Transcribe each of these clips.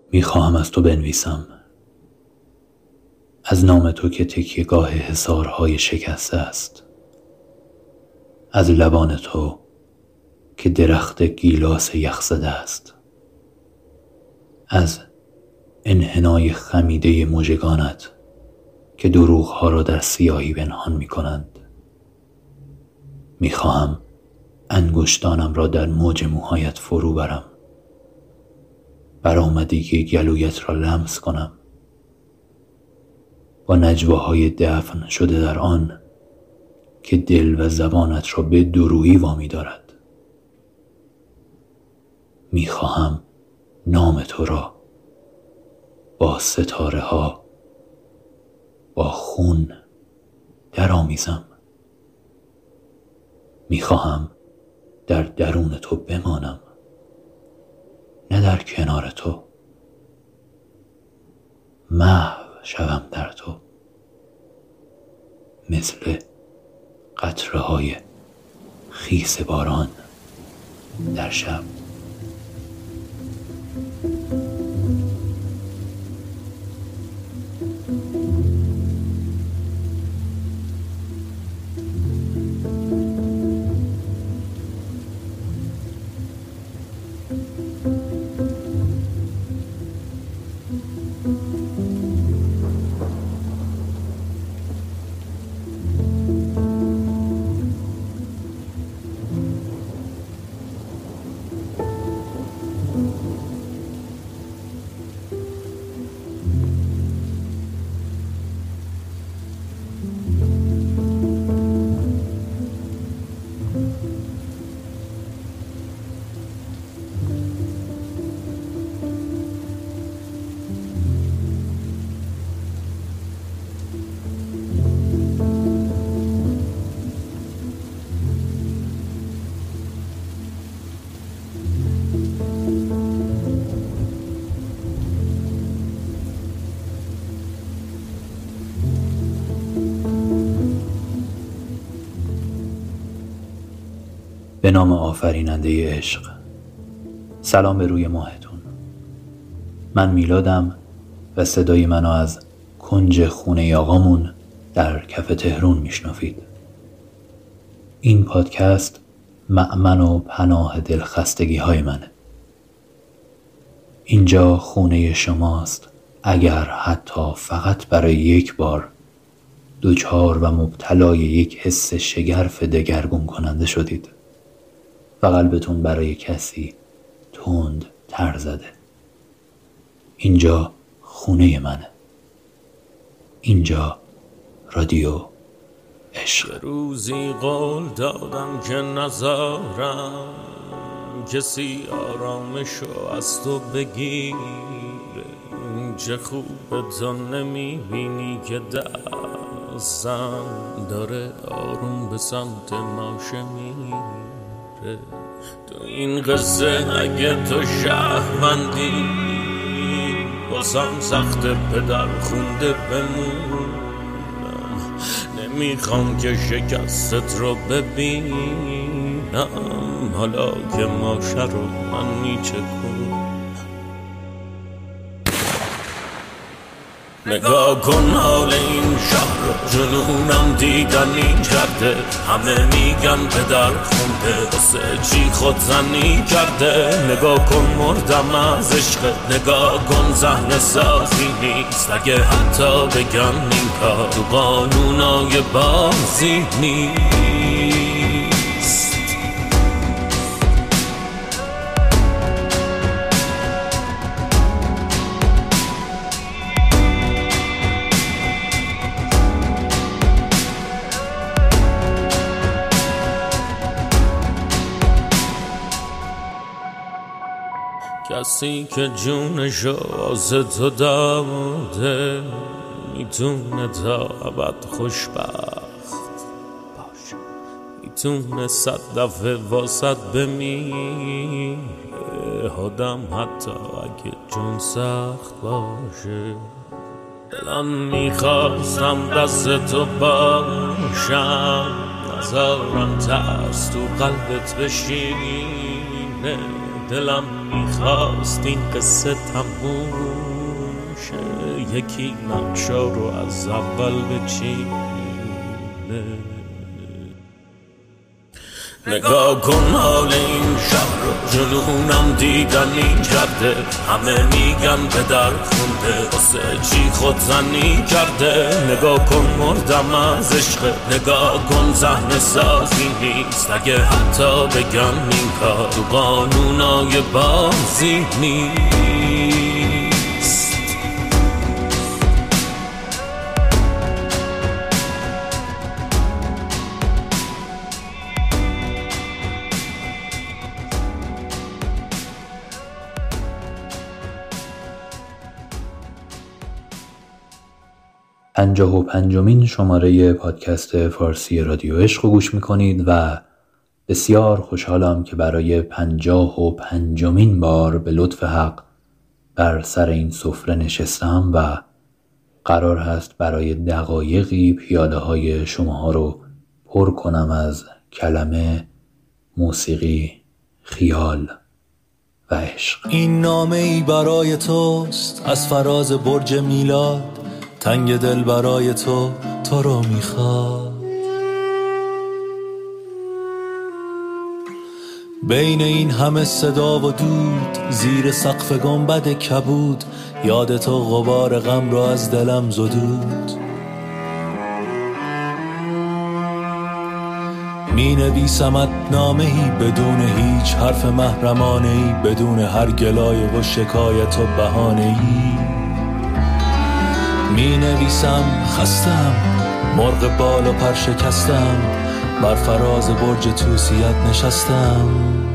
میخواهم از تو بنویسم، از نام تو که تکیهگاه حصارهای شکسته است، از لبان تو که درخت گیلاس یخزده است، از انحنای خمیده مژگانت که دروغها را در سیاهی پنهان می کنند. میخواهم انگشتانم را در موج موهایت فرو برم، برآمدگی گلویت را لمس کنم، با نجواهای دفن شده در آن که دل و زبانت را به دورویی وامی دارد. میخواهم نام تو را با ستاره ها، با خون درآمیزم. میخواهم در درون تو بمانم، نه در کنار تو. محو شوم در تو، مثل قطره های خیس باران در شب. به نام آفریننده عشق. سلام به روی ماهتون. من میلادم و صدای منو از کنج خونه آقامون در کف تهران میشنوید. این پادکست مأمن و پناه دلخستگی های منه. اینجا خونه شماست اگر حتی فقط برای یک بار دوچار و مبتلای یک حس شگرف دگرگون کننده شدید و قلبتون برای کسی تند تر زده. اینجا خونه منه. اینجا رادیو عشق. روزی قول دادم که نذارم کسی آرامشو از تو بگیره. چه خوبه تو نمیبینی که دستم داره آروم به سمت ماشه میره. تو این قصه اگه تو شهروندی بازم سخت پدر خونده بمونم. نمیخوام که شکستت رو ببینم حالا که ماشه رو من میچکونم. نگاه کن حال این شهر رو جنونم دیدنی کرده. همه میگن پدر خونده واسه چی خودزنی کرده. نگاه کن مردم از عشق، نگاه کن صحنه سازی نیست. اگه حتی بگن این کار تو قانونای بازی نیست. کسی که جونشو از تو داده میتونه تا ابد خوشبخت باشه. میتونه 100 دفعه واسط بمیره آدم حتی اگه جون سخت باشه. دلم میخواستم دست تو باشم، نذارم ترس تو قلبت بشینه. دلم میخواست این قصه تموم شه، یکی نقشا رو از اول بچینه. نگاه کن حال این شهر رو، جنونم دیدنی کرده. همه میگن پدر خونده، واسه چی خودزنی کرده. نگاه کن مردم از عشق، نگاه کن صحنه سازی نیست. اگه حتی بگن این کار تو قانونای بازی نیست. 55مین شماره پادکست فارسی رادیو عشق رو گوش میکنید و بسیار خوشحالم که برای 55مین بار به لطف حق بر سر این سفره نشستم و قرار هست برای دقایقی پیاله های شماها رو پر کنم از کلمه، موسیقی، خیال و عشق. این نامه ای برای توست از فراز برج میلاد، تنگ دل برای تو رو میخواد. بین این همه صدا و دود، زیر سقف گنبد کبود، یاد تو غبار غم را از دلم زدود. می نویسمت نامه‌ای بدون هیچ حرف محرمانه‌ای، بدون هر گلایه و شکایت و بهانه‌ای. می نویسم خستم، مرغ بال و پر شکستم، بر فراز برج توسیت نشستم.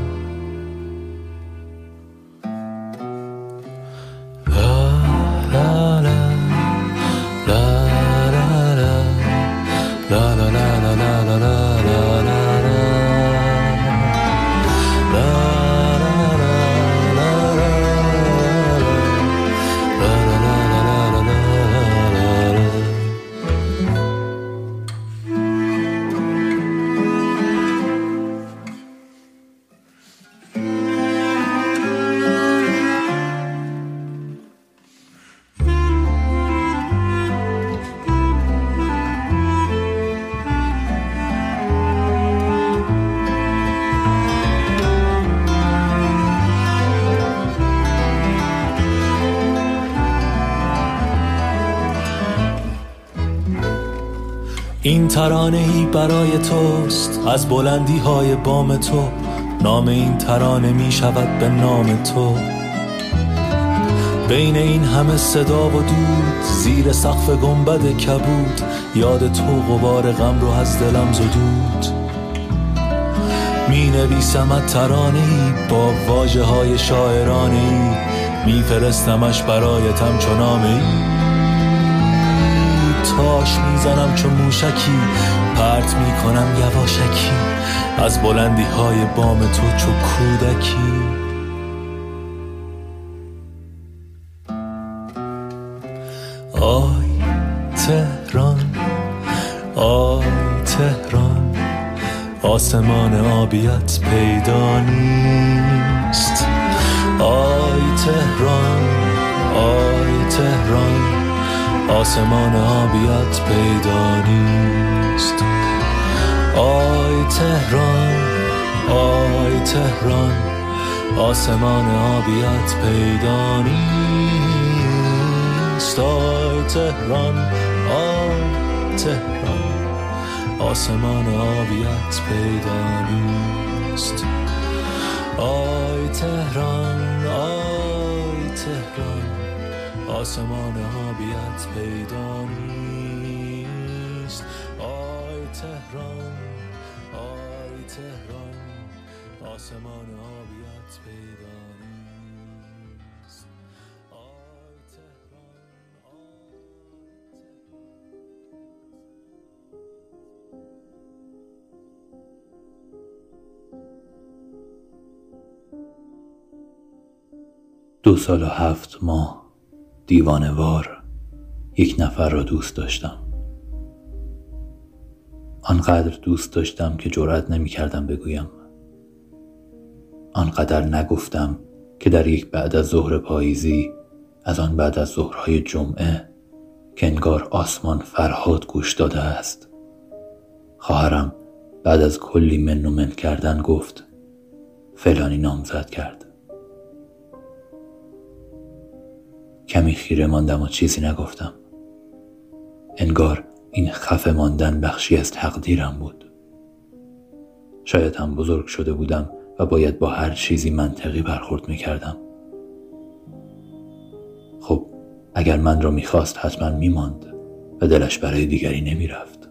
این ترانه‌ای برای توست از بلندی های بام تو، نام این ترانه می شود به نام تو. بین این همه صدا و دود، زیر سقف گنبد کبود، یاد تو غبار غم رو از دلم زدود. می نویسمت ترانه‌ای با واژه های شاعرانه‌ای، می فرستمش برایتم چو نامه‌ای. تاش میزنم چون موشکی، پرت میکنم یواشکی، از بلندی های بام تو چو کودکی. آی تهران، آی تهران، آسمان آبیت پیدا نیست. آی تهران، آی تهران، آسمان آبیت پیدا نیست. آی تهران، آی تهران، آسمان آبیت پیدا نیست. آی تهران، آی تهران، آسمان آبیت پیدا نیست. آی تهران، آی تهران، آسمان آبیت پیدا نیست. آی تهران، آی تهران، آسمان آبیت پیدا نیست. آی تهران، دو سال و 7 ماه دیوانه‌وار یک نفر را دوست داشتم. آنقدر دوست داشتم که جرأت نمی‌کردم بگویم. آنقدر نگفتم که در یک بعد از ظهر پاییزی، از آن بعد از ظهرهای جمعه که انگار آسمان فرهاد گوش داده است، خواهرم بعد از کلی من و من کردن گفت فلانی نامزد کرد. کمی خیره ماندم و چیزی نگفتم. انگار این خفه ماندن بخشی از تقدیرم بود. شاید هم بزرگ شده بودم و باید با هر چیزی منطقی برخورد میکردم. خب اگر من را میخواست حتما میماند و دلش برای دیگری نمیرفت.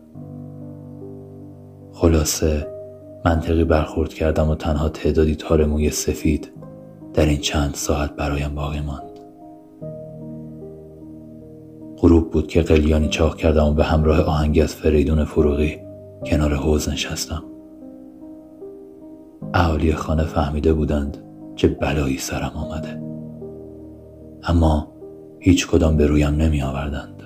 خلاصه منطقی برخورد کردم و تنها تعدادی تار موی سفید در این چند ساعت برایم باقی ماند. غروب بود که قلیانی چاق کردم و به همراه آهنگی از فریدون فروغی کنار حوض نشستم. اهالی خانه فهمیده بودند چه بلایی سرم آمده، اما هیچ کدام به رویم نمی آوردند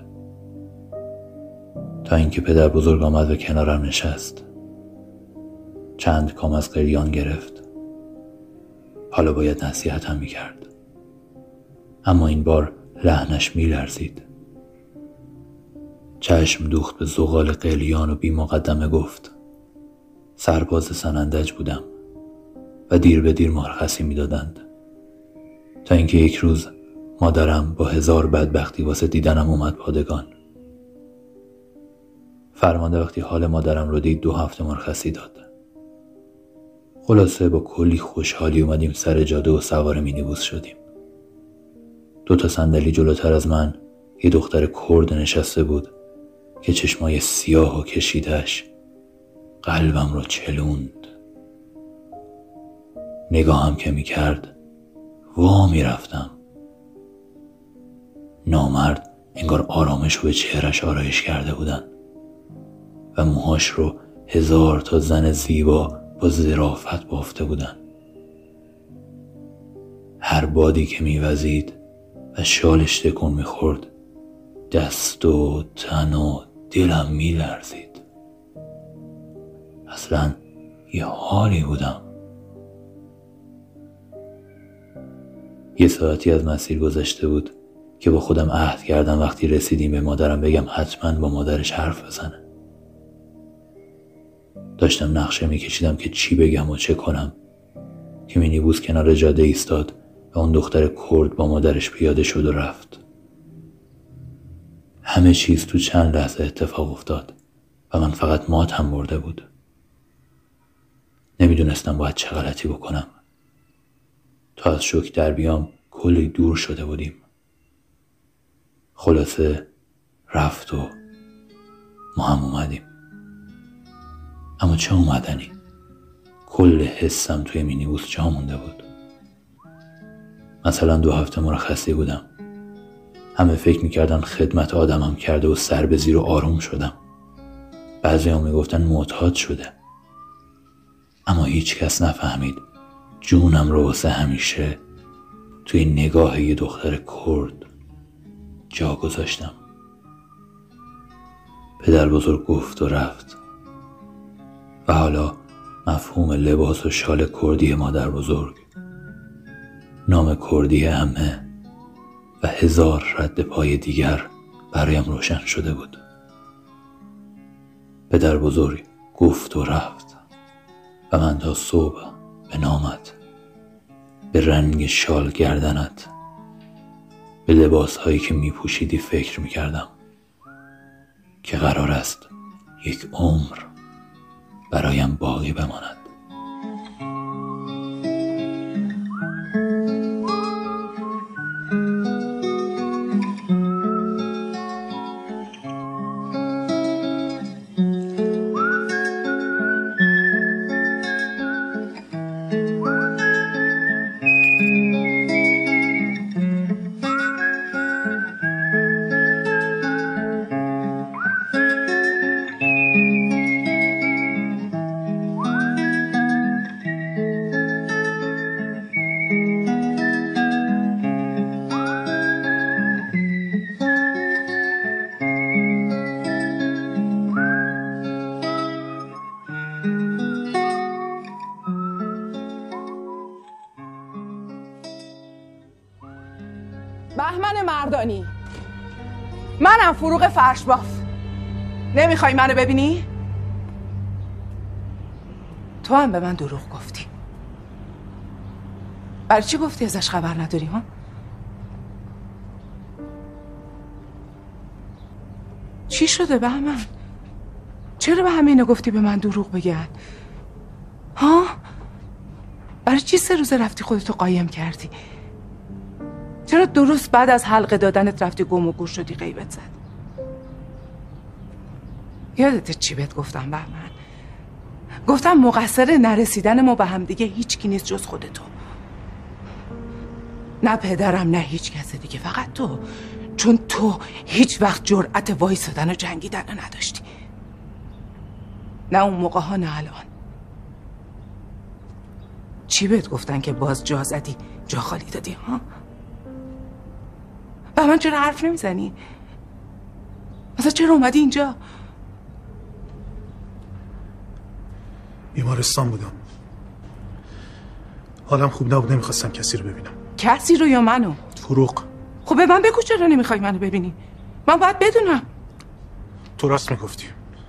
تا اینکه پدر بزرگ آمد و کنارم نشست. چند کام از قلیان گرفت. حالا باید نصیحتم می کرد، اما این بار لحنش می لرزید. چشم دوخت به زغال قلیان و بی مقدمه گفت سرباز سنندج بودم و دیر به دیر مرخصی می دادند، تا اینکه یک روز مادرم با 1000 بدبختی واسه دیدنم اومد پادگان. فرمانده وقتی حال مادرم رو دید 2 هفته مرخصی داد. خلاصه با کلی خوشحالی اومدیم سر جاده و سوار مینیبوس شدیم. 2 تا صندلی جلوتر از من یه دختر کرد نشسته بود که چشمای سیاه و کشیدش قلبم رو چلوند. نگاهم که میکرد وا میرفتم. نامرد انگار آرامش رو به چهرش آرایش کرده بودن و موهاش رو 1000 تا زن زیبا با ظرافت بافته بودن. هر بادی که میوزید و شالش تکون میخورد دست و تن و دلم میلرزید. اصلا یه حالی بودم. 1 ساعتی از مسیر گذشته بود که با خودم عهد کردم وقتی رسیدیم به مادرم بگم حتما با مادرش حرف بزنه. داشتم نقشه میکشیدم که چی بگم و چه کنم که مینیبوس کنار جاده ایستاد و اون دختر کرد با مادرش پیاده شد و رفت. همه چیز تو چند لحظه اتفاق افتاد و من فقط ماتم برده بود. نمیدونستم باید چه غلطی بکنم. تا از شوک در بیام کلی دور شده بودیم. خلاصه رفت و ما هم اومدیم. اما چه اومدنی؟ کل حسم توی مینیبوس جا مونده بود. مثلا 2 هفته مرخصی بودم. همه فکر میکردن خدمت آدمم کرده و سر به زیر و آروم شدم. بعضی هم میگفتن معتاد شده. اما هیچ کس نفهمید جونم رو واسه همیشه توی نگاه یه دختر کرد جا گذاشتم. پدر بزرگ گفت و رفت و حالا مفهوم لباس و شال کردی مادر بزرگ، نام کردی عمه و 1000 رد پای دیگر برایم روشن شده بود. پدر بزرگ گفت و رفت و من تا صبح به نامت، به رنگ شال گردنت، به لباس هایی که می پوشیدی فکر می کردم که قرار است 1 عمر برایم باقی بماند. بهمن مردانی، منم فروغ فرشباف. نمیخوای منو ببینی؟ تو هم به من دروغ گفتی. برای چی گفتی ازش خبر نداری ها؟ چی شده بهمن؟ چرا به همه اینو گفتی به من دروغ بگن؟ ها؟ برای چی 3 روز رفتی خودتو قایم کردی؟ چرا درست بعد از حلقه دادنت رفتی گم و گور شدی غیبت زد؟ یادت چی بهت گفتم بهمن؟ گفتم مقصر نرسیدن ما به هم دیگه هیچ کی نیست جز خودتو. نه پدرم نه هیچ کس دیگه، فقط تو. چون تو هیچ وقت جرأت وایسادن و جنگیدن رو نداشتی. نه اون موقع ها نه الان. چی بهت گفتن که باز جا زدی جا خالی دادی ها؟ به من چرا حرف نمیزنی؟ مثلا چرا اومدی اینجا؟ بیمارستان بودم، حالم خوب نبود، نمیخواستم کسی رو ببینم. کسی رو یا منو؟ فروغ. خب به من بگو چرا نمیخوای منو ببینی؟ من باید بدونم. تو راست میگفتی،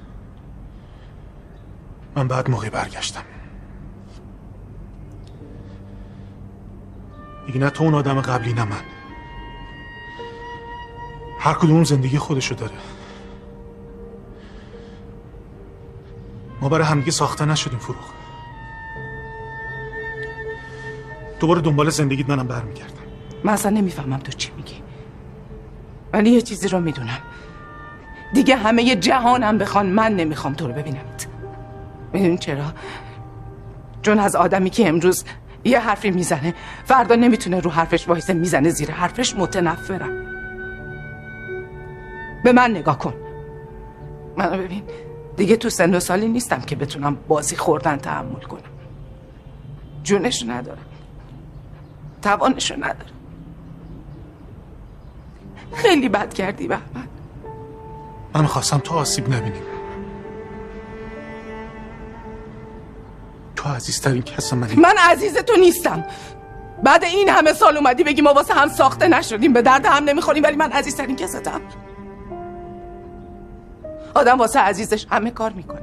من بعد موقعی برگشتم. دیگه نه تو اون آدم قبلی نه من. هر کدوم زندگی خودشو داره. ما برای همدیگه ساخته نشدیم فروغ. دوباره دنبال زندگیت منم برمیگردم. من اصلا نمیفهمم تو چی میگی، ولی یه چیزی رو میدونم، دیگه همه جهانم بخوان من نمیخوام تو رو ببینمت. میدونی چرا؟ چون از آدمی که امروز یه حرفی میزنه فردا نمیتونه رو حرفش وایسه، میزنه زیر حرفش، متنفرم. به من نگاه کن، منو ببین. دیگه تو سن و سالی نیستم که بتونم بازی خوردن تحمل کنم. جونشو ندارم، توانشو ندارم. خیلی بد کردی بهمن. من خواستم تو آسیب نبینی. تو عزیزترین کس من عزیز تو نیستم. بعد این همه سال اومدی بگی ما واسه هم ساخته نشدیم، به درد هم نمیخوریم، ولی من عزیزترین کستم. آدم واسه عزیزش همه کار میکنه،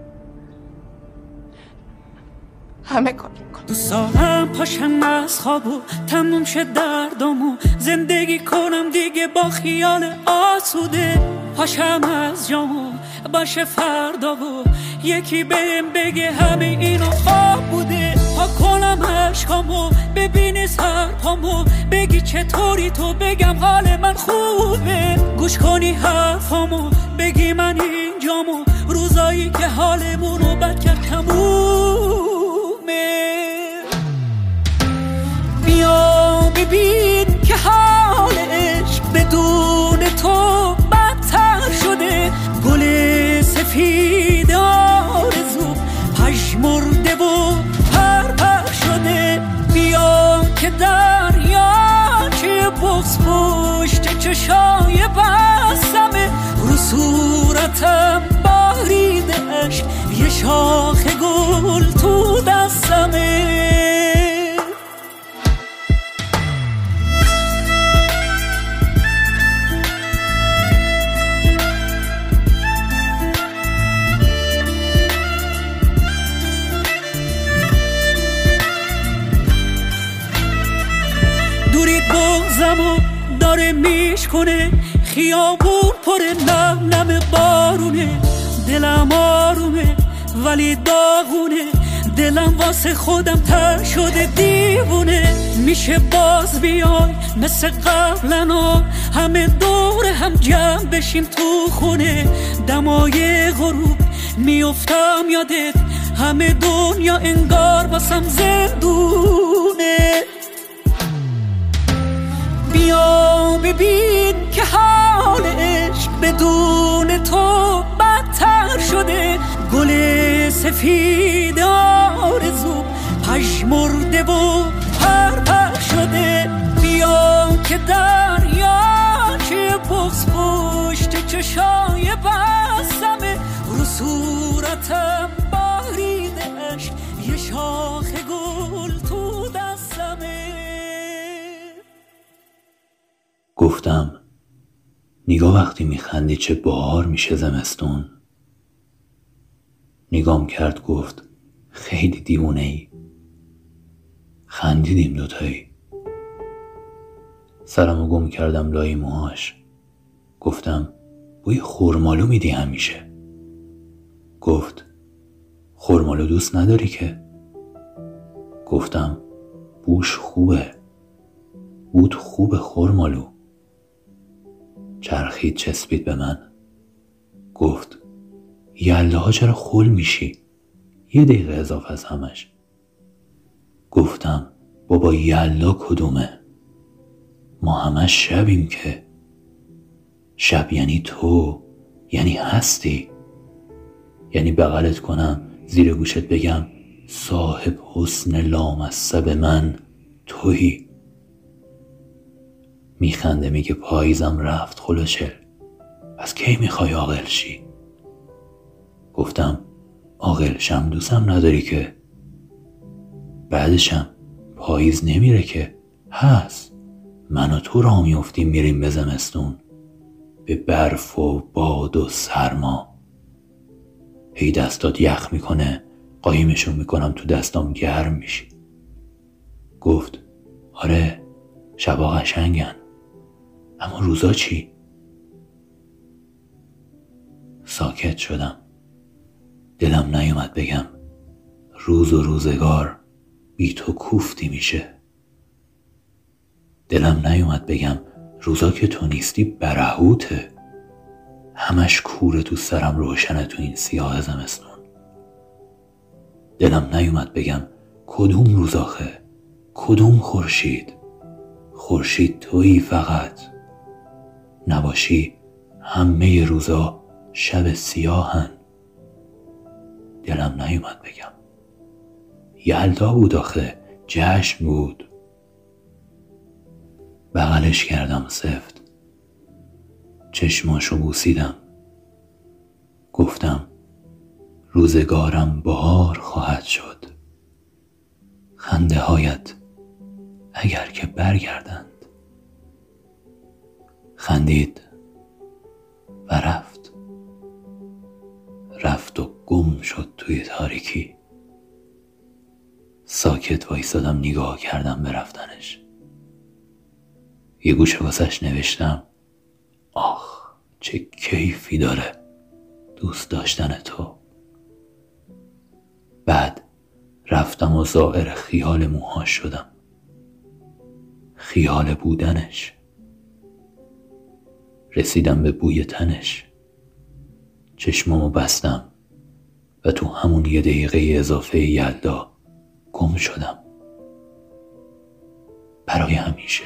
همه کار میکنه. دوست دارم پاشم از خواب و تموم شد دردم و زندگی کنم دیگه با خیال آسوده. پاشم از جام و باشه فردا و یکی بهم بگه همه اینو خواب بوده. پا کنم عشقامو ببینی سرپامو بگی چطوری تو، بگم حال من خوبه. گوش کنی حرفامو بگی من اینجامو، روزایی که حالمونو بد کرد تمومه. بیا ببین که حال عشق بدون تو بدتر شده. گل سفید آرزو پژمرده و پر شده. بیا که دریاچه بغض پشت چشای بستمه. رو صورتم باریده عشق، یه شاخ گل تو دستمه. بغضمو داره میشکنه، خیابون پر نم نم بارونه. دلم آرومه ولی داغونه، دلم واسه خودم تر شده دیوونه. میشه باز بیای مثل قبلنا، همه دور هم جمع بشیم تو خونه. دمای غروب میافتم یادت، همه دنیا انگار واسم زندونه. بیا ببین که حال عشق بدون تو بدتر شده. گل سفید آرزو پژمرده و پر شده. بیا که دریاچه بغض پشت چشای بستمه. رو صورتم باریده عشق، یه شاخ گل تو دستمه. گفتم نگاه وقتی میخندی چه بهار میشه زمستون. نگام کرد گفت خیلی دیوونه ای. خندیدیم دوتایی. سرمو گم کردم لای موهاش. گفتم بوی خرمالو میدی همیشه. گفت خرمالو دوست نداری که؟ گفتم بوش خوبه، بود خوبه خرمالو. چرخید چسبید به من. گفت یلده ها چرا خل میشی؟ 1 دقیقه اضافه از همش. گفتم بابا یلدا کدومه؟ ما همش شبیم که. شب یعنی تو، یعنی هستی، یعنی بغلت کنم زیر گوشت بگم صاحب حسن لامصب من تویی. میخنده میگه پاییزم رفت خلوچل، از کی میخوای عاقل شی؟ گفتم عاقل شم دوستم نداری که. بعدشم پاییز نمیره که، هست. من و تو راه میافتیم میریم به زمستون، به برف و باد و سرما. هی دستات یخ میکنه، قایمشون میکنم تو دستام گرم میشی. گفت آره شبا قشنگن، اما روزا چی؟ ساکت شدم. دلم نیومد بگم روز و روزگار بی تو کوفتی میشه. دلم نیومد بگم روزا که تو نیستی برهوته، همش کوره تو سرم روشنه تو این سیاه زمستون. دلم نیومد بگم کدوم روز آخه، کدوم خورشید؟ خورشید تویی فقط، نباشی همه روزا شب سیاهن. دلم نیومد بگم یلدا بود آخه، جشن بود. بغلش کردم سفت، چشماشو بوسیدم. گفتم روزگارم بهار خواهد شد، خنده هایت اگر که برگردند. خندید و رفت و گم شد توی تاریکی. ساکت وایسادم نگاه کردم به رفتنش. یه گوشه واسش نوشتم آخ چه کیفی داره دوست داشتن تو. بعد رفتم و زائر خیال موهاش شدم، خیال بودنش. رسیدم به بوی تنش، چشمامو بستم و تو همون 1 دقیقه اضافه یلدا گم شدم برای همیشه.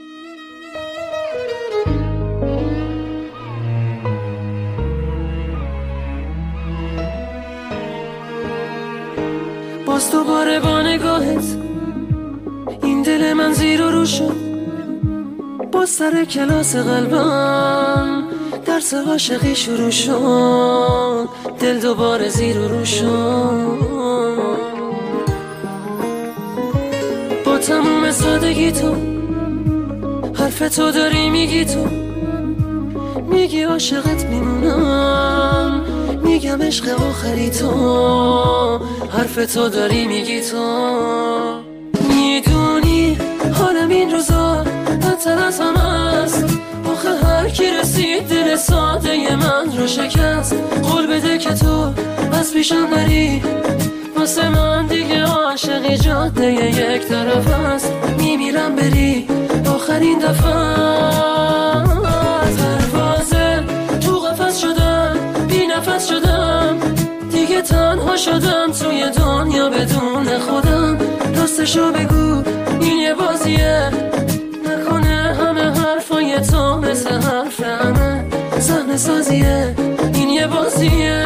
باز دوباره با نگاهت این دل من زیر و رو شد. باز سر کلاس قلبم درس عاشقی شروع شد. دل دوباره زیر و رو شد. با تموم سادگی تو حرف تو داری میگی، تو میگی عاشقت میمونم، میگم عشق آخری تو، حرف تو داری میگی. تو میدونی حالم این روزا بدتر از همه است. آخه هر کی رسید دل ساده من رو شکست. قول بده که تو از پیشم نری، واسه من دیگه عاشقی جاده یک طرف است. میمیرم بری آخرین دفعه. پروازه تو قفس شدم، بی نفس شدم، دیگه تنها شدم توی دنیا بدون خودم. راستشو بگو این یه بازیه، نکنه همه حرفای تو مثل حرف همه صحنه سازیه. این یه بازیه.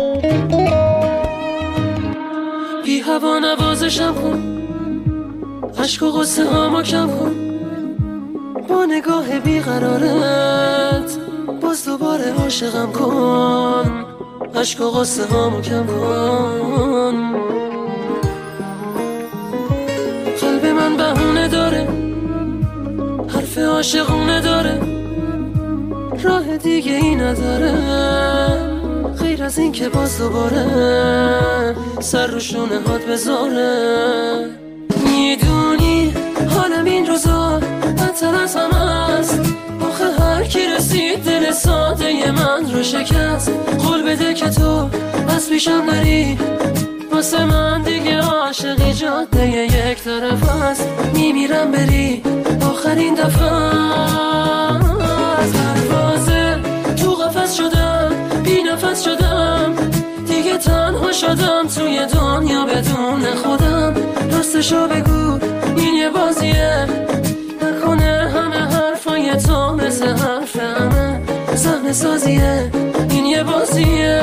بی هوا نوازشم کن، عشق و غصه هامو کم کن با نگاه بیقرارت باز دوباره عاشقم کن عشق و غصه هامو کم کن قلب من بهونه داره حرف عاشقونه داره راه دیگه ای نداره غیر از این که باز دوباره سر رو شونه هات بذاره میدونی حالم این روزا بدتر از همه است آخه هر کی رسید دل ساده من رو شکست قول بده که تو از پیشم نری واسه من دیگه عاشقی جاده یک طرف است میمیرم بری آخرین دفعه از پروازه تو قفس شدم بی نفس شدم دیگه تنها شدم توی دنیا بدون خودم راستشو بگو این یه بازیه نکنه همه حرفای تو مثل حرف همه صحنه سازیه این یه بازیه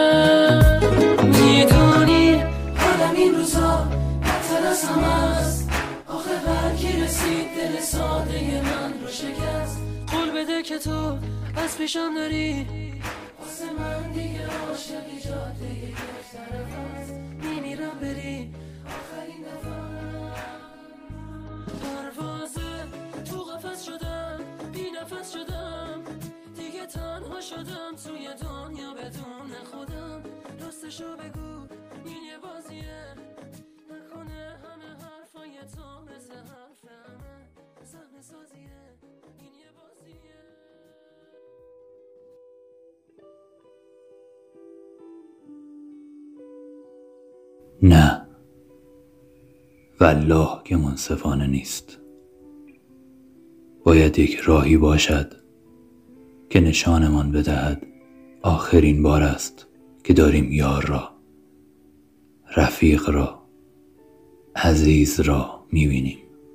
میدونی حالم این روزا بدتر از همه است آخه برکی رسید دل ساده من رو شکست قول بده که تو از پیشم نری واسه من دیگه عاشقی جاده یک طرف است میمیرم بری آخرین دفعه پروازه تو قفس شدم بی نفس شدم دیگه تنها شدم توی دنیا بدون خودم راستشو بگو این یه بازیه نکنه همه حرفای تو مثل حرف همه صحنه سازیه این یه بازیه نه والله که منصفانه نیست. باید یک راهی باشد که نشانمان بدهد آخرین بار است که داریم یار را، رفیق را، عزیز را میبینیم.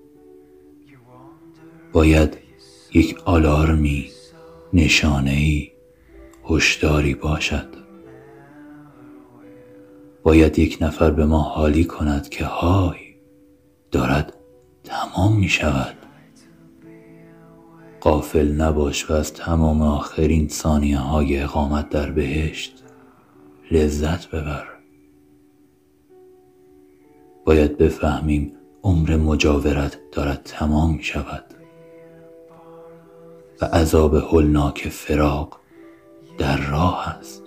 باید یک آلارمی، نشانه‌ای، هشداری باشد. باید یک نفر به ما حالی کند که های دارد تمام می شود. غافل نباش و از تمام آخرین ثانیه های اقامت در بهشت لذت ببر. باید بفهمیم عمر مجاورت دارد تمام می شود و عذاب هولناک فراق در راه است.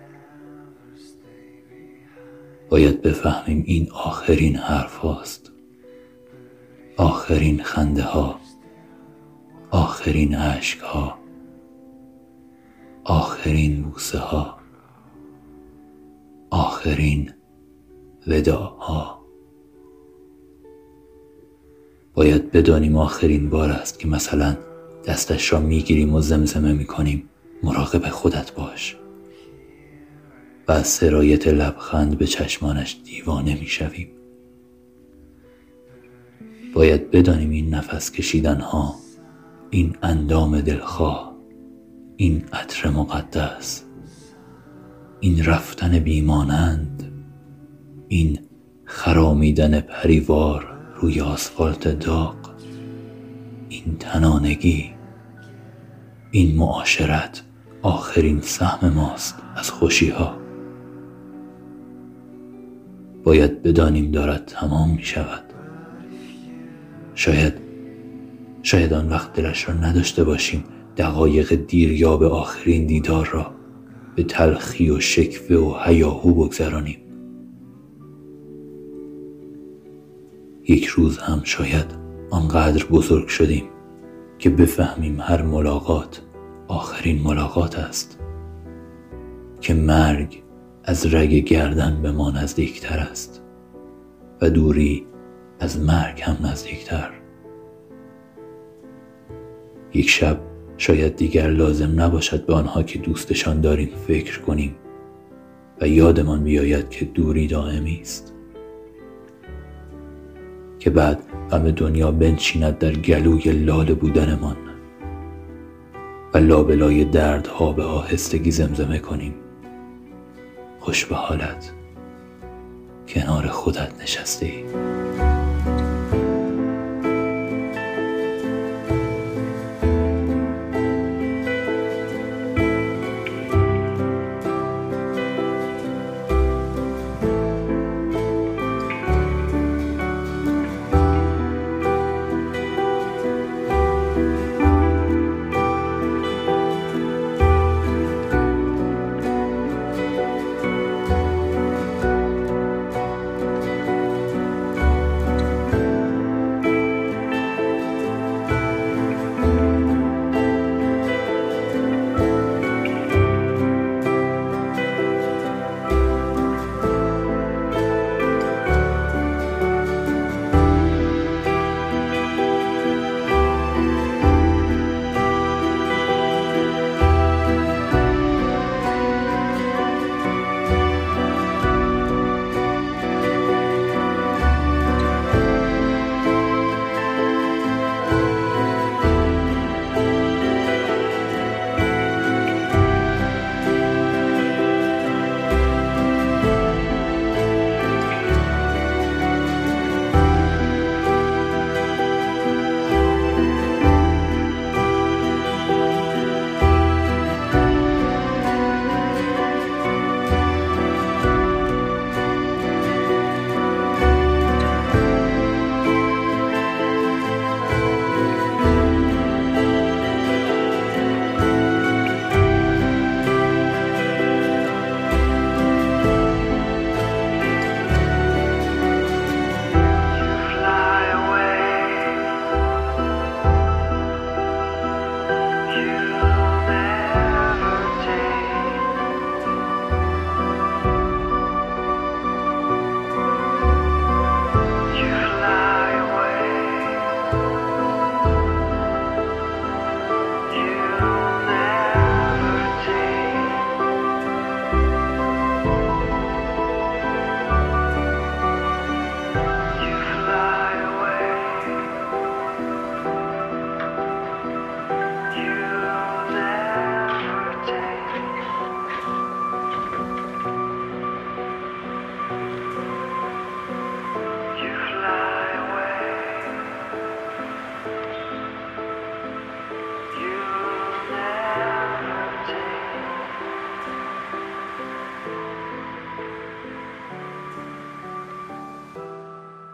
باید بفهمیم این آخرین حرف هاست، آخرین خنده ها، آخرین عشق ها، آخرین بوسه ها، آخرین وداع ها. باید بدانیم آخرین بار است که مثلا دستش را میگیریم و زمزمه میکنیم مراقب خودت باش و از سرایت لبخند به چشمانش دیوانه میشویم. باید بدانیم این نفس کشیدن ها، این اندام دلخواه، این عطر مقدس، این رفتن بیمانند، این خرامیدن پریوار روی آسفالت داغ، این تنانگی، این معاشرت آخرین سهم ماست از خوشی ها. باید بدانیم دارد تمام می شود. شاید آن وقت دلش را نداشته باشیم دقایق دیریاب آخرین دیدار را به تلخی و شکوه و هیاهو بگذرانیم. یک روز هم شاید آنقدر بزرگ شدیم که بفهمیم هر ملاقات آخرین ملاقات است، که مرگ از رگ گردن به ما نزدیکتر است و دوری از مرگ هم نزدیکتر. یک شب شاید دیگر لازم نباشد به آنها که دوستشان داریم فکر کنیم و یادمان بیاید که دوری دائمی است، که بعد غم دنیا بنشیند در گلوی لاله بودنمان و لابلای دردها به آهستگی زمزمه کنیم خوش به حالت، کنار خودت نشسته ای.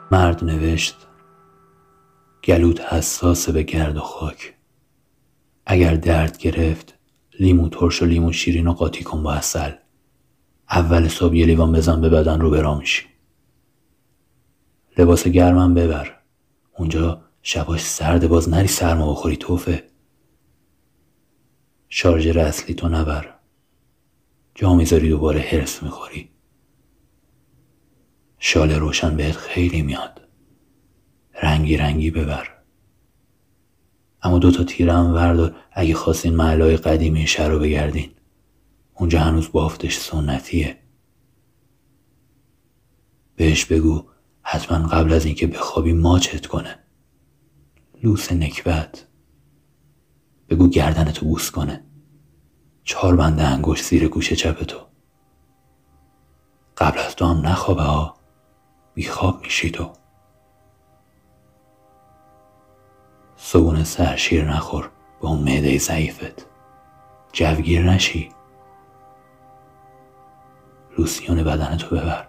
مرد نوشت: گلوت حساسه به گرد و خاک. اگر درد گرفت لیمو ترش و لیمو شیرین رو قاطی کن با عسل. اول صبح یه لیوان بزن به بدن رو برا میشی. لباس گرمم ببر، اونجا شباش سرده، باز نری سرما بخوری توفه. شارژر اصلی تو نبر، جا میذاری دوباره هرس میخوری. شال روشن بهت خیلی میاد، رنگی رنگی ببر. اما 2 تیره هم وردار اگه خواستین محلهای قدیمی شهر رو بگردین، اونجا هنوز بافتش سنتیه. بهش بگو حتما قبل از اینکه بخوابی ماچت کنه. لوس نکبت. بگو گردنتو بوس کنه. 4 بند انگشت زیر گوش چپ تو. قبل از تو هم نخوابه ها، بیخواب میشی تو. صبحونه سر شیر نخور به اون معده ضعیفت، جوگیر نشی. لوسیون بدنتو ببر،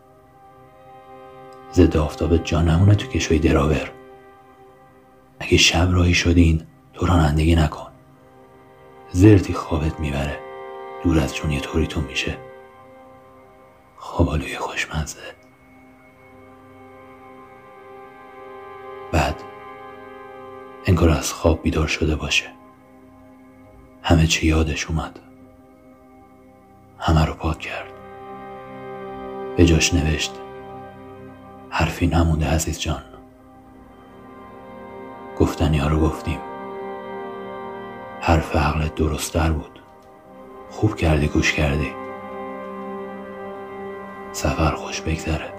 ضد آفتابت جا نمونه تو کشوی دراور. اگه شب راهی شدین تو رانندگی نکن، زرتی خوابت میبره، دور از جون یه طوری تو میشه. خوابالوی خوشمزه. بعد انگار از خواب بیدار شده باشه، همه چی یادش اومد، همه رو پاک کرد. به جاش نوشت: حرفی نمونده عزیز جان، گفتنی ها رو گفتیم. حرف عقلت درست‌تر بود، خوب کردی گوش کردی. سفر خوش بگذره.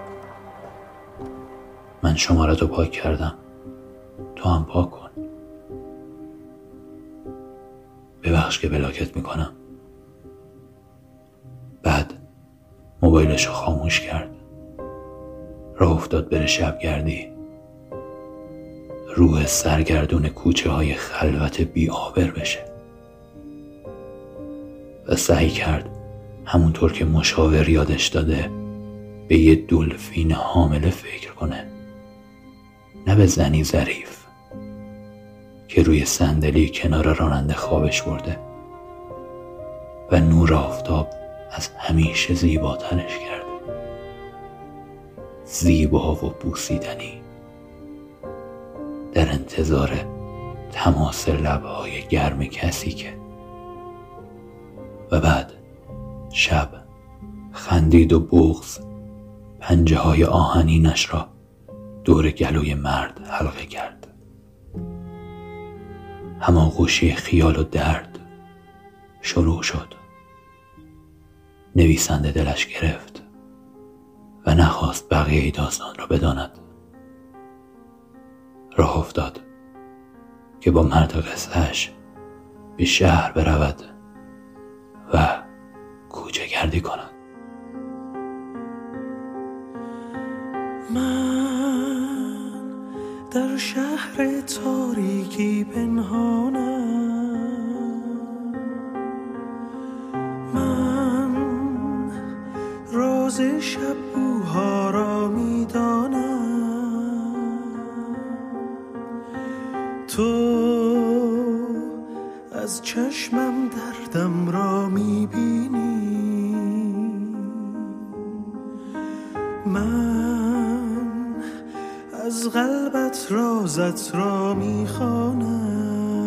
من شمارتو پاک کردم، تو هم پاک کن. ببخش که بلاکت میکنم. بعد موبایلشو خاموش کرد، راه افتاد بره شبگردی. روح سرگردون کوچه های خلوت بی آبر بشه و سعی کرد همونطور که مشاور یادش داده به یه دلفین حامله فکر کنه، نه به زنی ظریف که روی صندلی کنار راننده خوابش برده و نور آفتاب از همیشه زیباترش کرده. زیبا و بوسیدنی، در انتظار تماس لبهای گرم کسی که. و بعد شب خندید و بغض پنجه های آهنینش را دور گلوی مرد حلقه کرد. هماغوشی خیال و درد شروع شد. نویسنده دلش گرفت و نخواست بقیه داستان را بداند. راه افتاد که با مرد قصهش به شهر برود و کوچه گردی کند. من در شهر تاریکی پنهانم، من راز شب بوها را میدانم. تو از چشمم دردم را میبینی، من از قلبت رازت را میخوانم.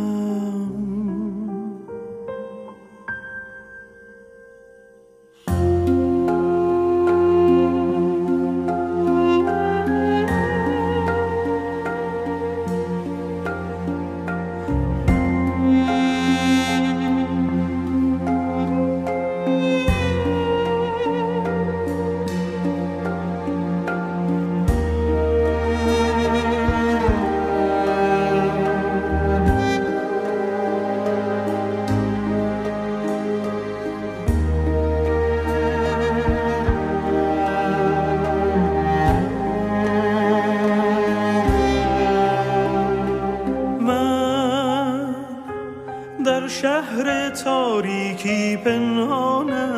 در شهر تاریکی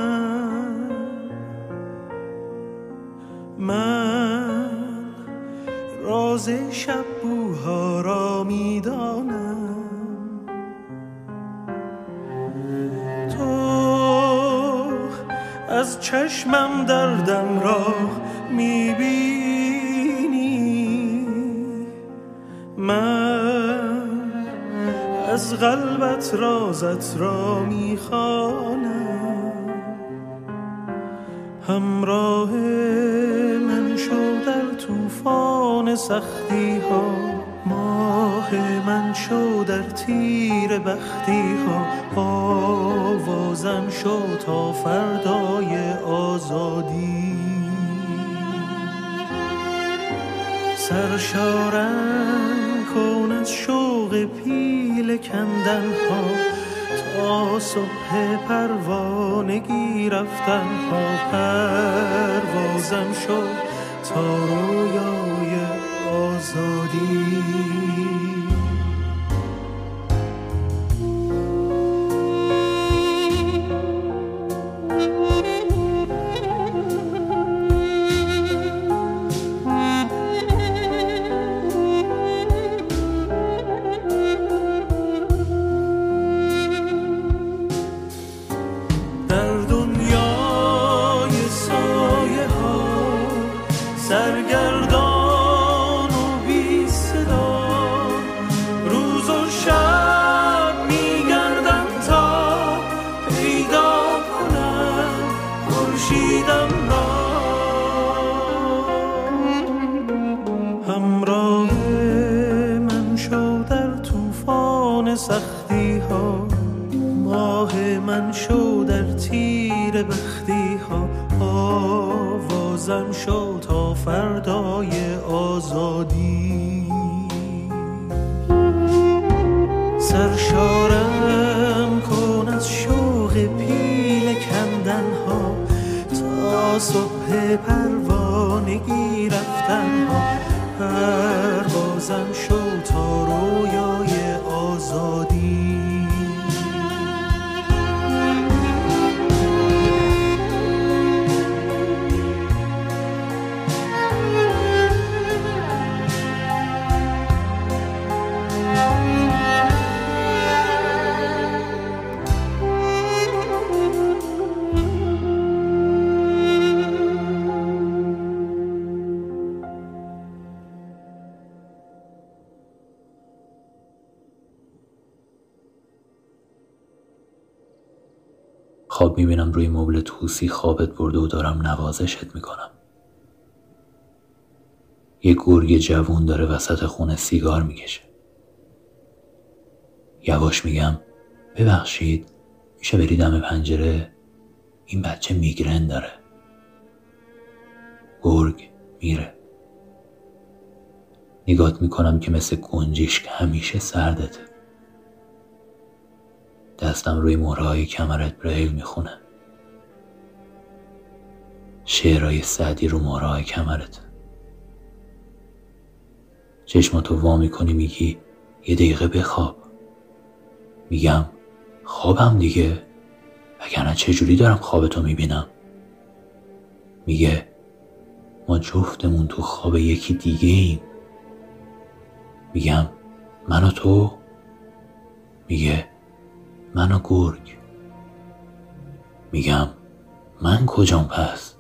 پنهانم، من راز شب بوها را میدانم. تو از چشمم دردم را میبینی، من از قلبت رازت را میخوانم. همراه من شو در طوفان سختی ها، ماه من شو در تیر بختی ها. آوازم شو تا فردای آزادی. سرشارم کن از شوق پیل کندن ها، تا صبح پروانگی رفتن ها. پروازم شو تا رویای آزادی. سرگردان و بی صدا، روز و شب میگردم تا پیدا کنم خورشیدم را. همراه من شو در طوفان سختی ها، ماه من شو در تیر بختی ها. آوازم شو تا فردای آزادی. سرشارم کن از شوق پیل کندن ها، تا صبح پروانگی رفتن ها. پروازم شو تا رویای آزادی. خواب میبینم روی مبل طوسی خوابت برده و دارم نوازشت میکنم. یه گرگ جوون داره وسط خونه سیگار میکشه. یواش میگم ببخشید میشه بری دم پنجره؟ این بچه میگرن داره. گرگ میره. نگات میکنم که مثل گنجیش که همیشه سردته. دستم روی مهرهای کمرت بریل میخونه. شعرهای سعدی رو مهرهای کمرت. چشماتو وا میکنی میگی یه دقیقه بخواب. میگم خوابم دیگه، وگرنه چجوری دارم خوابتو میبینم؟ میگه ما جفتمون تو خواب یکی دیگه ایم. میگم من و تو؟ میگه من و گرگ. میگم من کجام پس؟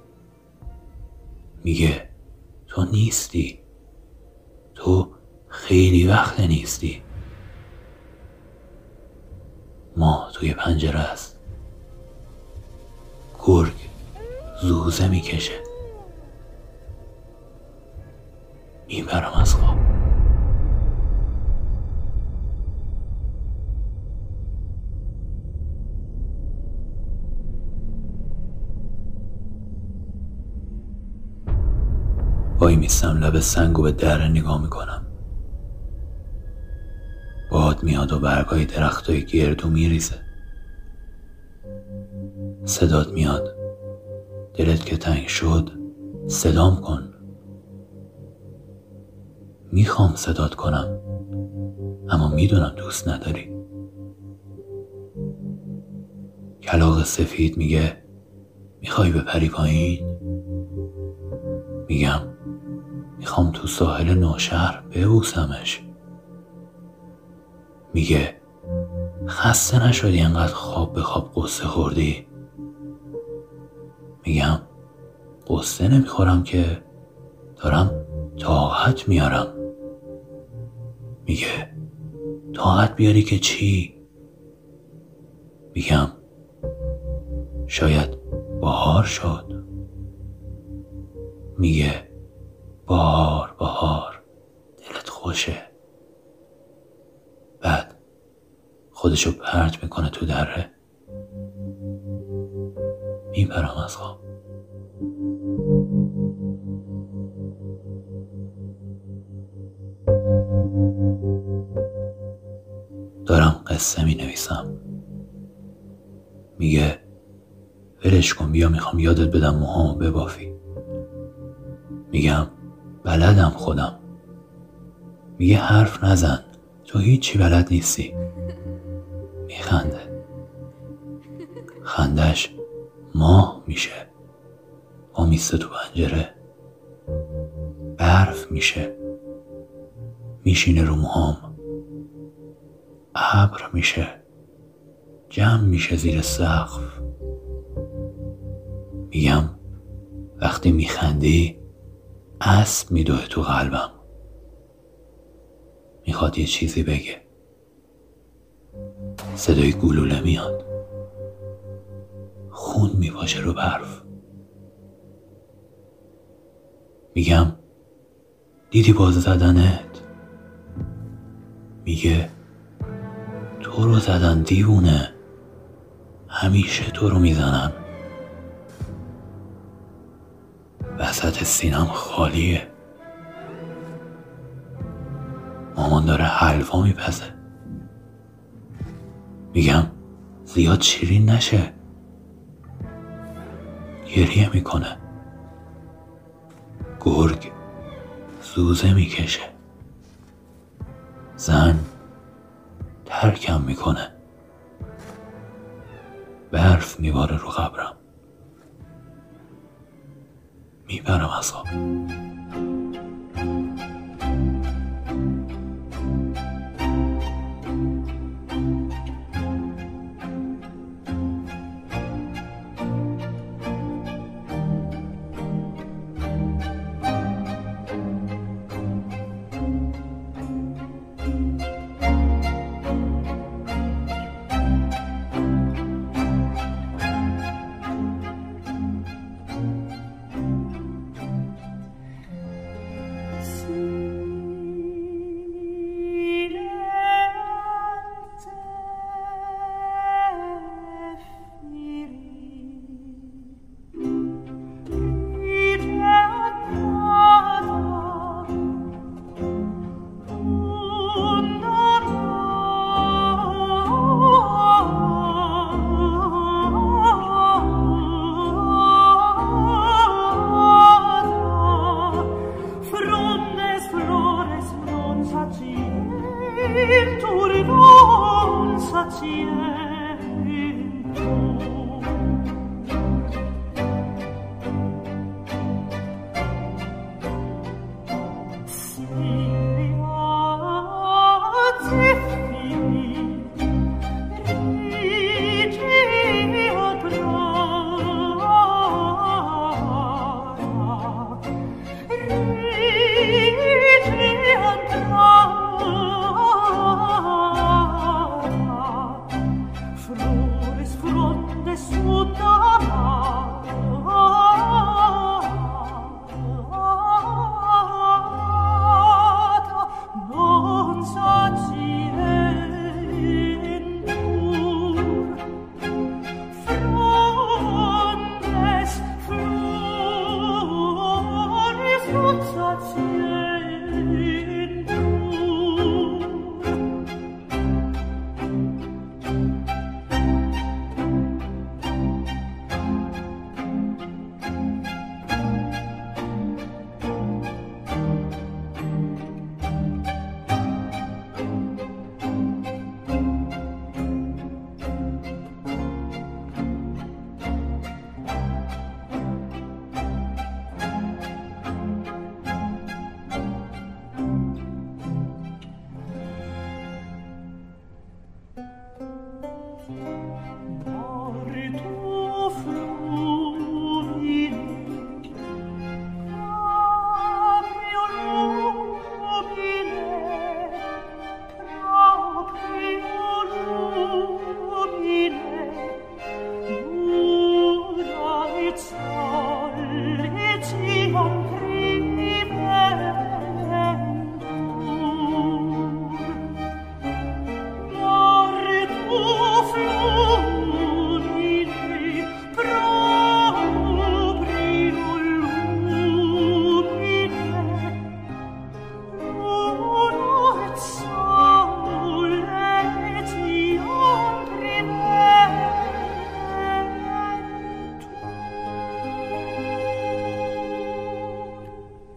میگه تو نیستی، تو خیلی وقت نیستی. ماه توی پنجره است. گرگ زوزه میکشه. میبرم از خواب. وای میستم لب سنگ و به دره نگاه میکنم. باد میاد و برگای درختای گردو میریزه. صدات میاد. دلت که تنگ شد صدام کن. میخوام صدات کنم اما میدونم دوست نداری. کلاغ سفید میگه میخوای بپری پایین؟ میگم میخوام تو ساحل نوشهر ببوسمش. میگه خسته نشدی انقدر خواب به خواب قصه خوردی؟ میگم قصه نمیخورم که، دارم طاقت میارم. میگه طاقت بیاری که چی؟ میگم شاید بهار شد. میگه بهار دلت خوشه. بعد خودشو پرت میکنه تو دره. میپرم از خواب. دارم قصه می نویسم. میگه ولش کن، بیا میخوام یادت بدم موهامو ببافی. میگم بلدم خودم. میگه حرف نزن، تو هیچی بلد نیستی. میخنده. خندش ماه میشه. ما میسته تو پنجره. برف میشه. میشینه رو موهام. ابر میشه. جمع میشه زیر سقف. میگم وقتی میخندی اسب میدوه تو قلبم. میخواد یه چیزی بگه. صدای گلوله میاد. خون میپاشه رو برف. میگم دیدی باز زدنت؟ میگه تو رو زدن دیوونه، همیشه تو رو میزنن. وسط سینم خالیه. مامان داره حلوا میپزه. میگم زیاد شیرین نشه. گریه میکنه. گرگ زوزه میکشه. زن ترکم میکنه. برف میباره رو قبرم. میبرم از خواب.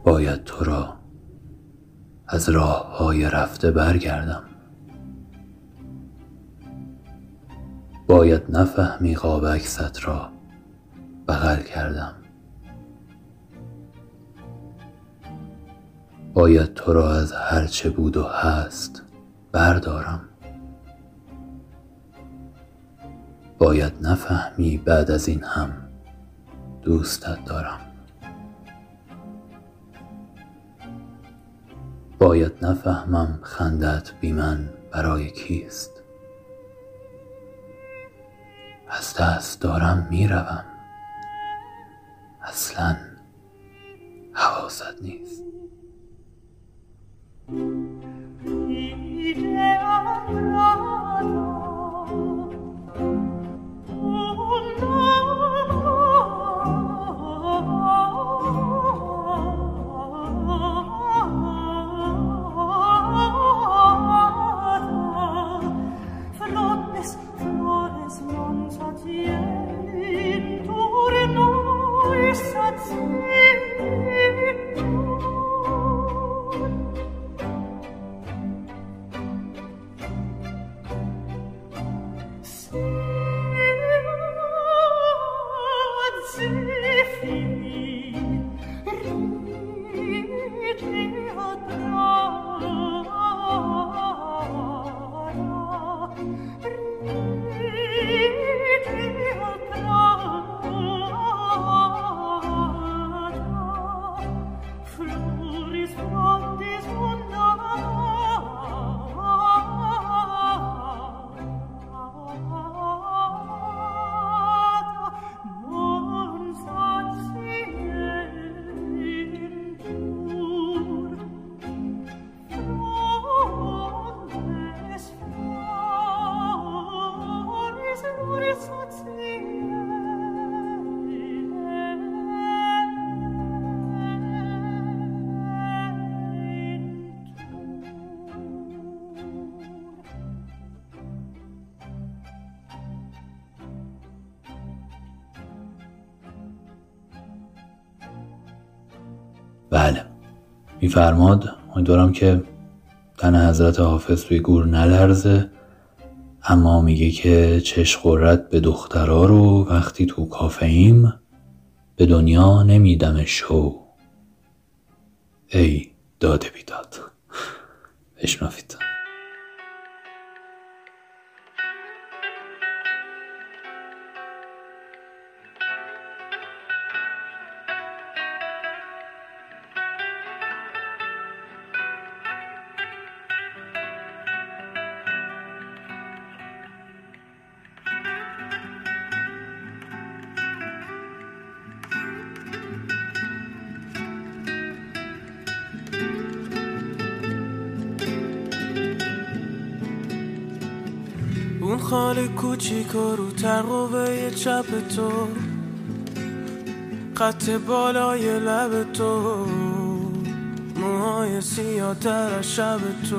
باید تو را از راه‌های رفته برگردم. باید نفهمی قاب عکست را بغل کردم. باید تو را از هر چه بود و هست بردارم. باید نفهمی بعد از این هم دوستت دارم. باید نفهمم خندت بی من برای کیست. از دست دارم میروم، اصلاً حواست نیست. بله، میفرماد امیدوارم که تن حضرت حافظ توی گور نلرزه، اما میگه که چشم خورد به دخترا رو وقتی تو کافه‌ایم، به دنیا نمیدم شو ای داد بیداد. بشنوید. اون خاله کوچیکا رو ترقوه چپ تو، خط بالای لب تو، موهای سیاه تر از شب تو،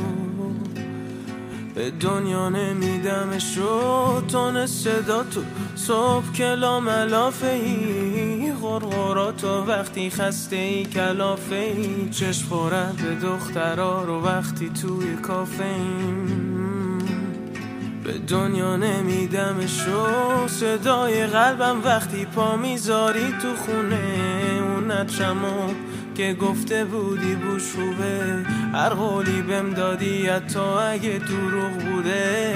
به دنیا نمیدمشو تون صدا تو، صبح کلا ملافه ای، غرغراتو وقتی خسته ای کلافه ای، چشم خورد به دخترا رو وقتی توی کافه ایم، به دنیا نمیدمشو، صدای قلبم وقتی پا میذاری تو خونه، اون نترمو که گفته بودی بوش خوبه، هر قولی بهم دادی حتی اگه دروغ بوده،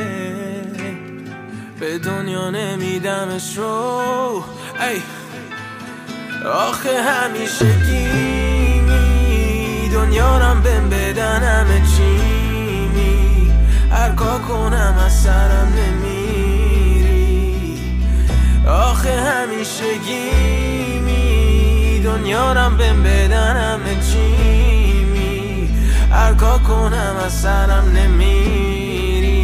به دنیا نمیدمشو. ای آخه همیشه گیمی دنیارم بهم بدن همه چی، هر کار کنم از سرم نمیری، آخه همیشه گیمی دنیارم بهم بدن همه چیمی، هر کار کنم از سرم نمیری.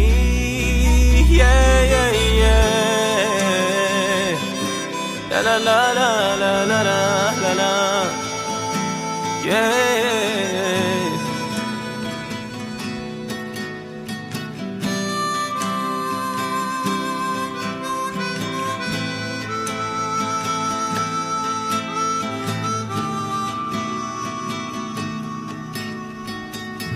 لا لا لا لا لا لا لا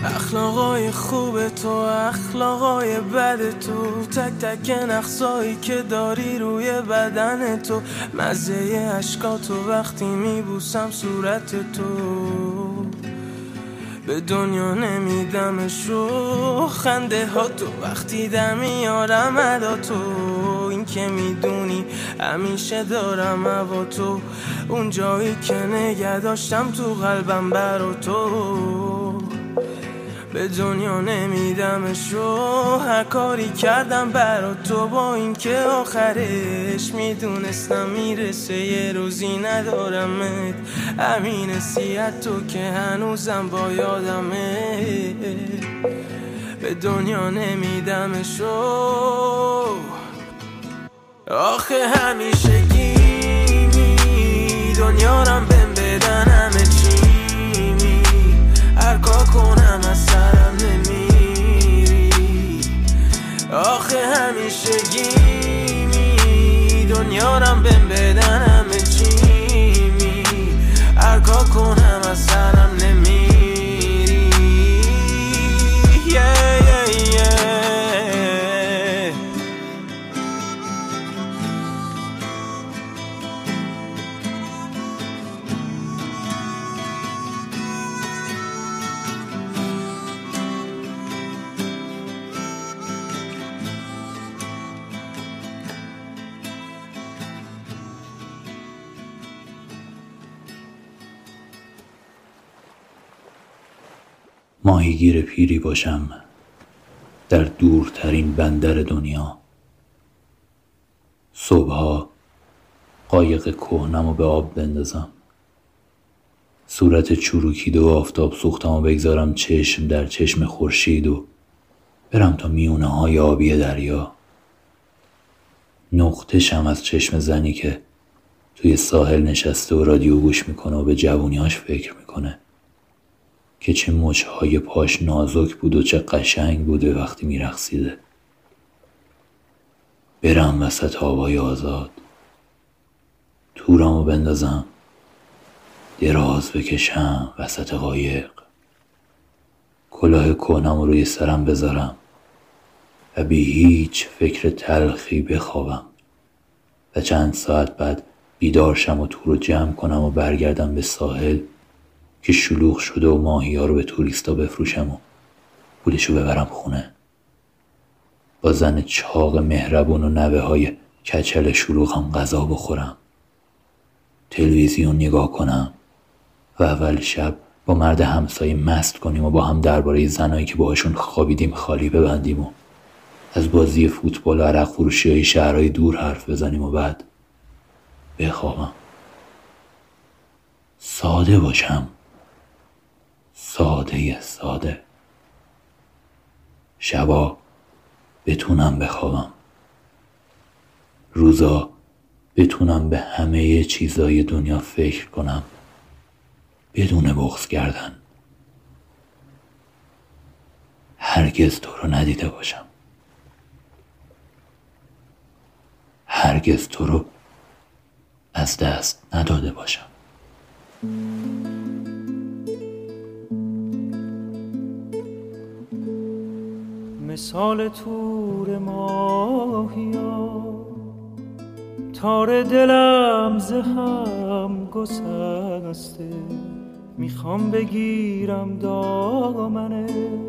اخلاقای خوب تو، اخلاقای بد تو، تک تک نقصایی که داری روی بدن تو، مزه عشقاتو وقتی میبوسم صورت تو، به دنیا نمیدمش رو خنده ها تو، وقتی دم میارم ادا تو، این که میدونی همیشه دارم هوا تو، اون جایی که نگه داشتم تو قلبم برا تو، به دنیا نمیدمش رو هر کاری کردم برا تو، با این که آخرش میدونستم میرسه یه روزی ندارمت، همین حسیت تو که هنوزم با یادمه، به دنیا نمیدمش رو آخه همیشگی دنیا رم بهم بدن همه چی می، هر کار کنم از سرم نمیری، آخه همیشگی دنیا رم بهم بدن همه چی می، هر کار کنم از سرم نمیری. ماهیگیر پیری باشم در دورترین بندر دنیا، صبحها قایق کهنمو به آب بندازم، صورت چروکیده و آفتاب سوختمو بگذارم چشم در چشم خورشید و برم تا میونه های آبی دریا، نقطه شم از چشم زنی که توی ساحل نشسته و رادیو گوش میکنه و به جوونیاش فکر میکنه که چه مچهای پاش نازک بود و چه قشنگ بوده وقتی میرقصیده. برم وسط هوای آزاد، تورمو بندازم، دراز بکشم وسط قایق، کلاه کهنمو روی سرم بذارم و بی هیچ فکر تلخی بخوابم و چند ساعت بعد بیدار شم و تورو جمع کنم و برگردم به ساحل که شلوغ شده و ماهی‌ها رو به توریستا بفروشم و پولشو ببرم خونه، با زن چاق مهربون و نوه های کچل شلوغم غذا بخورم، تلویزیون نگاه کنم و اول شب با مرد همسایه مست کنیم و با هم درباره زنایی که باهاشون خوابیدیم خالی ببندیم و از بازی فوتبال و عرق فروشی های شهرهای دور حرف بزنیم و بعد بخوابم. ساده باشم، ساده، شبا بتونم بخوابم، روزا بتونم به همه چیزای دنیا فکر کنم بدون بغض کردن، هرگز تو رو ندیده باشم، هرگز تو رو از دست نداده باشم. مثال تور ماهیا تار دلم ز هم گسسته، میخوام بگیرم دامنه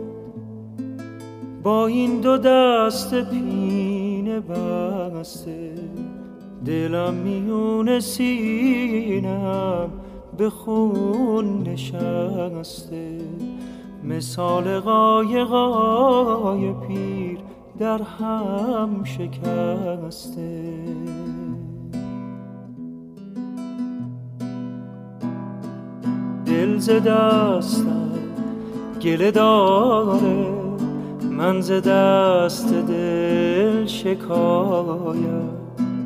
با این دو دست پینه بسته، دلم میون سینم به خون نشسته، مثال قایقای پیر در هم شکسته. دل ز دستم گله داره، من ز دست دل شکایت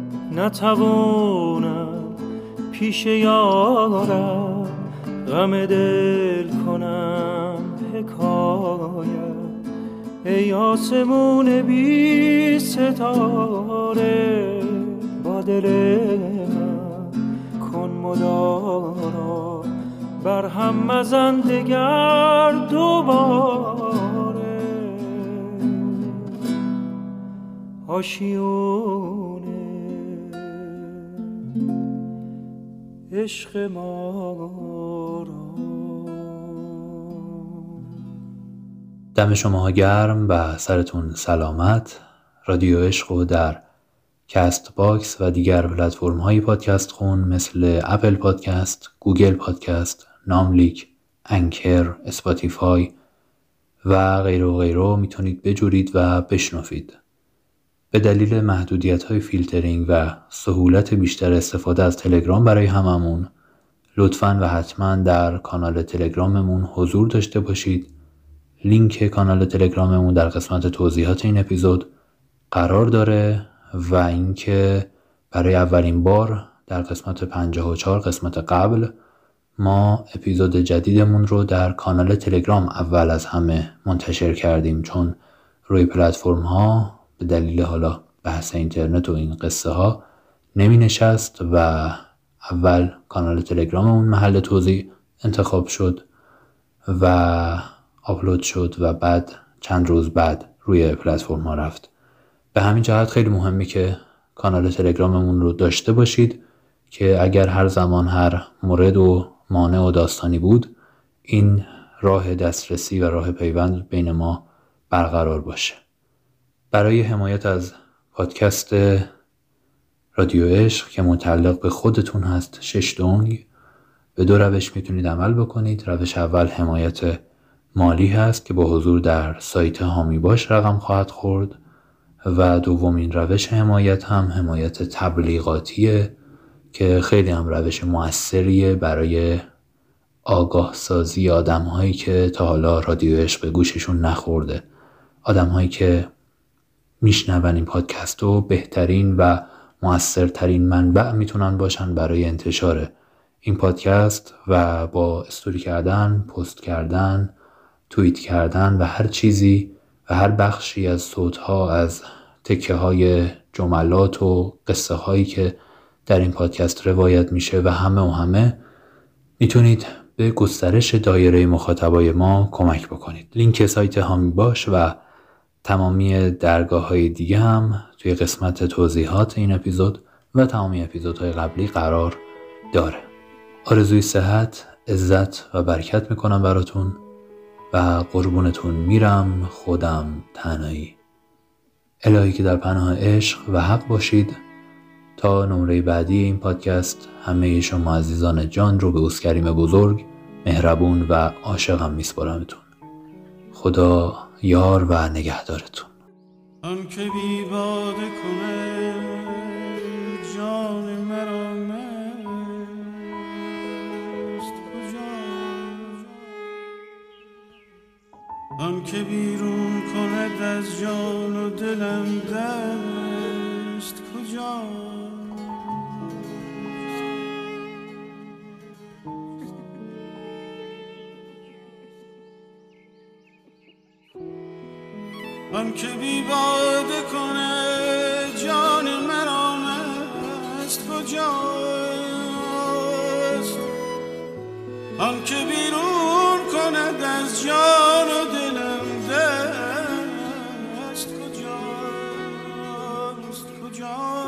نتوانم پیش یارم غم دل کنم حکایت. ای آسمون بی ستاره با دل من کن مدارا، بر هم مزن دگر دوباره آشیونه عشق ما را. دم شما گرم و سرتون سلامت. رادیو عشق در کست باکس و دیگر پلتفرم های پادکست خون مثل اپل پادکست، گوگل پادکست، ناملیک، انکر، اسپاتیفای و غیره میتونید بجورید و بشنوید. به دلیل محدودیت های فیلترینگ و سهولت بیشتر استفاده از تلگرام برای هممون، لطفاً و حتماً در کانال تلگراممون حضور داشته باشید. لینک کانال تلگراممون در قسمت توضیحات این اپیزود قرار داره و اینکه برای اولین بار در قسمت 54 قسمت قبل ما اپیزود جدیدمون رو در کانال تلگرام اول از همه منتشر کردیم، چون روی پلتفرم ها به دلیل حالا بحث اینترنت و این قصه ها نمی نشست و اول کانال تلگراممون محل توضیح انتخاب شد و آپلود شد و بعد چند روز بعد روی پلتفرم ها رفت. به همین جهت خیلی مهمه که کانال تلگراممون رو داشته باشید که اگر هر زمان هر مورد و مانع و داستانی بود این راه دسترسی و راه پیوند بین ما برقرار باشه. برای حمایت از پادکست رادیو عشق که متعلق به خودتون هست 6 دنگ به 2 روش میتونید عمل بکنید. روش اول حمایت مالی هست که با حضور در سایت هامی باش رقم خواهد خورد و دومین روش حمایت هم حمایت تبلیغاتیه که خیلی هم روش مؤثریه برای آگاه سازی آدم هایی که تا حالا رادیو عشق به گوششون نخورده، آدم هایی که میشنون این پادکست رو بهترین و مؤثرترین منبع میتونن باشن برای انتشار این پادکست و با استوری کردن، پست کردن، توییت کردن و هر چیزی و هر بخشی از صوت‌ها، از تکه های جملات و قصه هایی که در این پادکست روایت میشه و همه میتونید به گسترش دایره مخاطبای ما کمک بکنید. لینک سایت هامی باش و تمامی درگاه‌های دیگه هم توی قسمت توضیحات این اپیزود و تمامی اپیزودهای قبلی قرار داره. آرزوی صحت، عزت و برکت میکنم براتون و قربونتون میرم. خودم تنهایی. الهی که در پناه عشق و حق باشید. تا نمره بعدی این پادکست همه شما عزیزان جان رو به اوست کریم بزرگ، مهربون و عاشقم میسپارمتون. خدا یار و نگهدارتون. آن که بی باده کنه جان مرا مست کجا، آن که بیرون کند از جان و دلم دست کجا، آن که بی باده کنه جان مرا مست کجاست، آن که بیرون کند از جان و دلم دست کجاست کجا.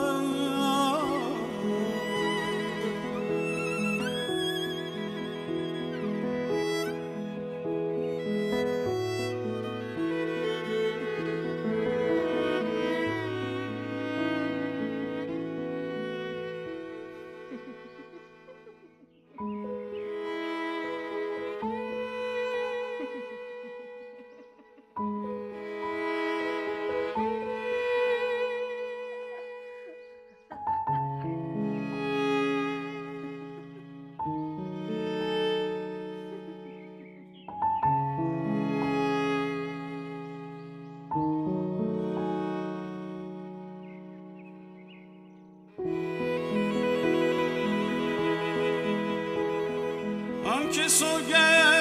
که سوگند